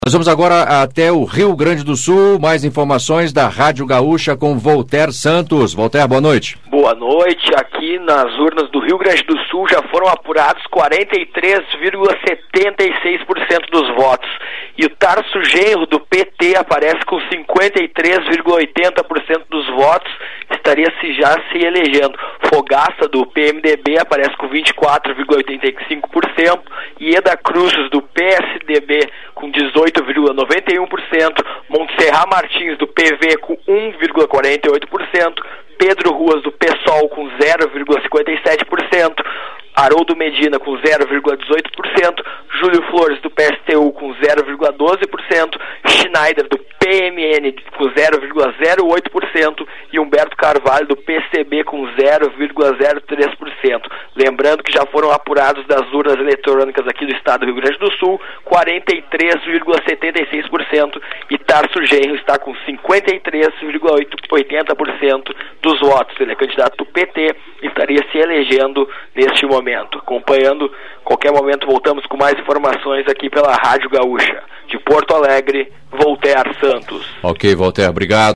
Nós vamos agora até o Rio Grande do Sul, mais informações da Rádio Gaúcha com Voltaire Santos. Voltaire, boa noite. Boa noite. Aqui nas urnas do Rio Grande do Sul já foram apurados 43,76% dos votos. E o Tarso Genro, do PT, aparece com 53,80% dos votos, estaria já se elegendo. Fogaça, do PMDB, aparece com 24,85%, e Eda Cruzes, do PSDB, com 18,91%, Montserrat Martins, do PV, com 1,48%, Pedro Ruas, do PSOL, com 0,57%, Haroldo Medina, com 0,18%, Júlio Flores, do PSTU, com 0,12%, Schneider, do PMN, com 0,08%, e Humberto Carvalho, do PCB, com 0,03%. Lembrando que já foram apurados das urnas eletrônicas aqui do estado do Rio Grande do Sul 43,76%, e Tarso Genro está com 53,80% dos votos. Ele é candidato do PT e estaria se elegendo neste momento. Acompanhando, qualquer momento voltamos com mais informações aqui pela Rádio Gaúcha. De Porto Alegre, Voltaire Santos. Ok, Voltaire, obrigado.